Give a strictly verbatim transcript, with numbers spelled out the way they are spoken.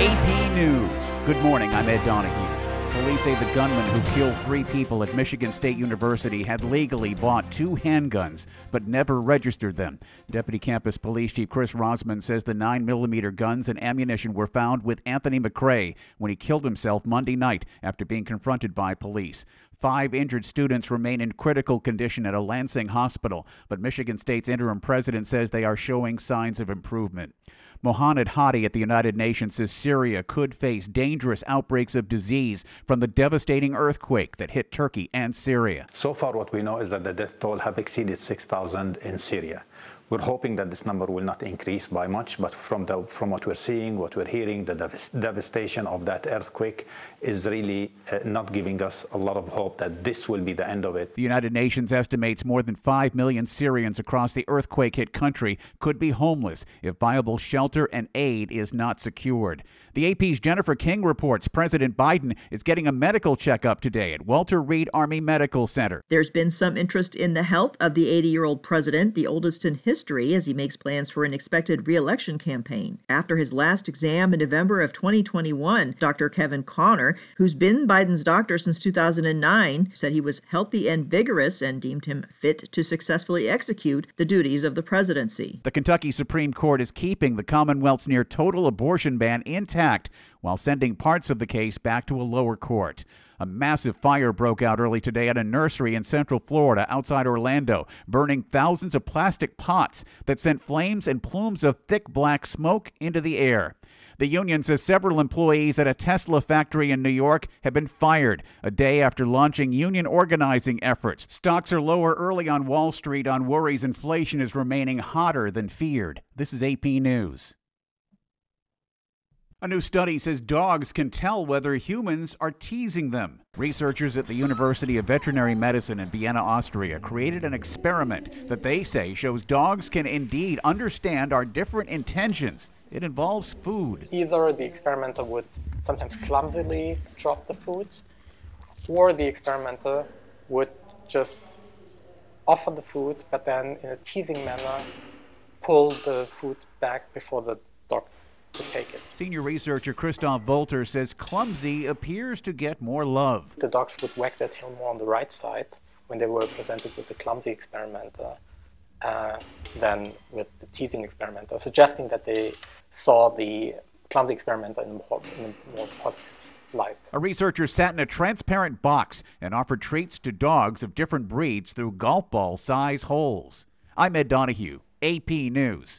A P News. Good morning, I'm Ed Donahue. Police say the gunman who killed three people at Michigan State University had legally bought two handguns, but never registered them. Deputy Campus Police Chief Chris Rosman says the nine millimeter guns and ammunition were found with Anthony McRae when he killed himself Monday night after being confronted by police. Five injured students remain in critical condition at a Lansing hospital, but Michigan State's interim president says they are showing signs of improvement. Mohamed Hadi at the United Nations says Syria could face dangerous outbreaks of disease from the devastating earthquake that hit Turkey and Syria. So far what we know is that the death toll have exceeded six thousand in Syria. We're hoping that this number will not increase by much, but from the from what we're seeing, what we're hearing, the dev- devastation of that earthquake is really uh, not giving us a lot of hope that this will be the end of it. The United Nations estimates more than five million Syrians across the earthquake-hit country could be homeless if viable shelter and aid is not secured. The A P's Jennifer King reports President Biden is getting a medical checkup today at Walter Reed Army Medical Center. There's been some interest in the health of the eighty-year-old president, the oldest in history, as he makes plans for an expected re-election campaign. After his last exam in November of twenty twenty-one, Doctor Kevin Connor, who's been Biden's doctor since two thousand nine, said he was healthy and vigorous and deemed him fit to successfully execute the duties of the presidency. The Kentucky Supreme Court is keeping the Commonwealth's near-total abortion ban intact while sending parts of the case back to a lower court. A massive fire broke out early today at a nursery in Central Florida outside Orlando, burning thousands of plastic pots that sent flames and plumes of thick black smoke into the air. The union says several employees at a Tesla factory in New York have been fired a day after launching union organizing efforts. Stocks are lower early on Wall Street on worries inflation is remaining hotter than feared. This is A P News. A new study says dogs can tell whether humans are teasing them. Researchers at the University of Veterinary Medicine in Vienna, Austria, created an experiment that they say shows dogs can indeed understand our different intentions. It involves food. Either the experimenter would sometimes clumsily drop the food, or the experimenter would just offer the food, but then in a teasing manner, pull the food back before the dog to take it. Senior researcher Christoph Volter says clumsy appears to get more love. The dogs would wag their tail more on the right side when they were presented with the clumsy experimenter uh, than with the teasing experimenter, suggesting that they saw the clumsy experimenter in a more, in a more positive light. A researcher sat in a transparent box and offered treats to dogs of different breeds through golf ball size holes. I'm Ed Donahue, A P News.